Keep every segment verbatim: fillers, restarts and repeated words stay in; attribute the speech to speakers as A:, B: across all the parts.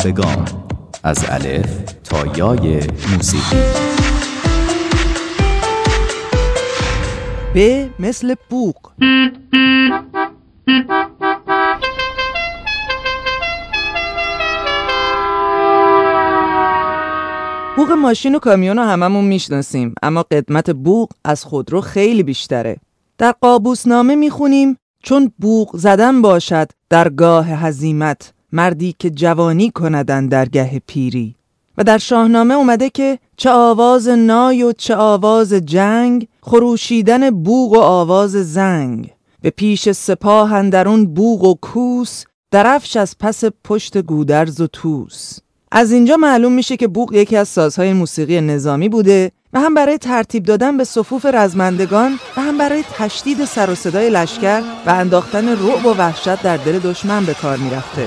A: به گام، از الف تا یای موسیقی.
B: ب مثل بوق. بوق ماشین و کامیون رو هممون میشناسیم، اما قدمت بوق از خودرو خیلی بیشتره. در قابوسنامه میخونیم چون بوق زدن باشد در گاه هزیمت، مردی که جوانی کندن در گه پیری. و در شاهنامه اومده که چه آواز نای و چه آواز جنگ، خروشیدن بوق و آواز زنگ. به پیش سپاه اندرون بوق و کوس، درفش از پس پشت گودرز و توس. از اینجا معلوم میشه که بوق یکی از سازهای موسیقی نظامی بوده و هم برای ترتیب دادن به صفوف رزمندگان و هم برای تشدید سر و صدای لشکر و انداختن رعب و وحشت در دل دشمن به کار میرفته.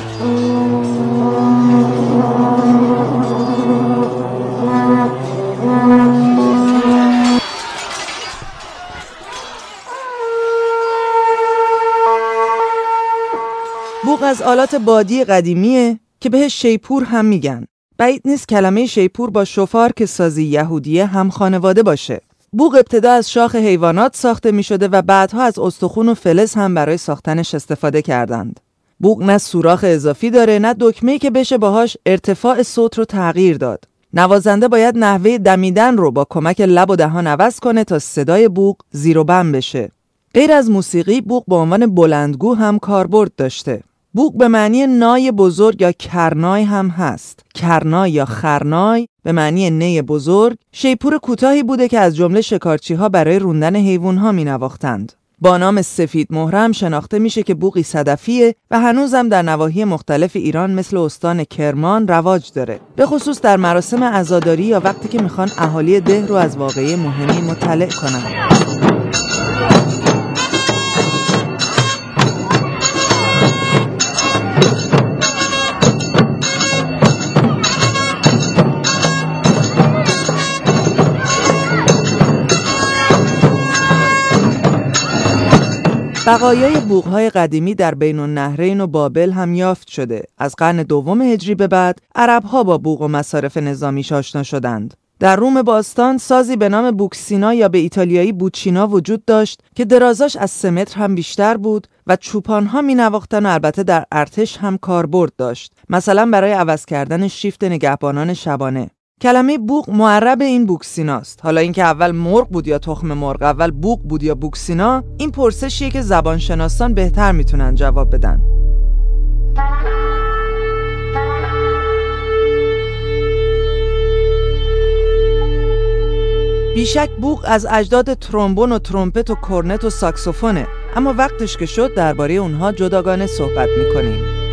B: بوق از آلات بادی قدیمیه که بهش شیپور هم میگن. بعید نیست کلمه شیپور با شفار که سازی یهودیه هم خانواده باشه. بوق ابتدا از شاخ حیوانات ساخته میشده و بعدها از استخوان و فلز هم برای ساختنش استفاده کردند. بوق نه سوراخ اضافی داره نه دکمه‌ای که بشه باهاش ارتفاع صوت رو تغییر داد. نوازنده باید نحوه دمیدن رو با کمک لب و دهان عوض کنه تا صدای بوق زیر و بم بشه. غیر از موسیقی، بوق به عنوان بلندگو هم کاربرد داشته. بوق به معنی نای بزرگ یا کرنای هم هست. کرنای یا خرنای به معنی نی بزرگ، شیپور کوتاهی بوده که از جمله شکارچی‌ها برای روندن حیوان‌ها می‌نواختند. با نام سفید مهره هم شناخته میشه که بوقی صدفیه و هنوزم در نواحی مختلف ایران مثل استان کرمان رواج داره. به خصوص در مراسم عزاداری یا وقتی که میخوان اهالی ده رو از واقعه مهمی مطلع کنن. بقایای بوق‌های قدیمی در بین النهرین و بابل هم یافت شده. از قرن دوم هجری به بعد عرب‌ها با بوق و مصارف نظامیش آشنا شدند. در روم باستان سازی به نام بوکسینا یا به ایتالیایی بوچینا وجود داشت که درازاش از سه متر هم بیشتر بود و چوپان‌ها می‌نواختن و البته در ارتش هم کاربرد داشت، مثلا برای عوض کردن شیفت نگهبانان شبانه. کلمه بوق معرب این بوکسیناست. حالا اینکه اول مرغ بود یا تخم مرغ، اول بوق بود یا بوکسینا، این پرسشیه که زبانشناسان بهتر میتونن جواب بدن. بیشک بوق از اجداد ترومبون و ترومپت و کرنت و ساکسوفونه، اما وقتش که شد درباره اونها جداگانه صحبت میکنیم.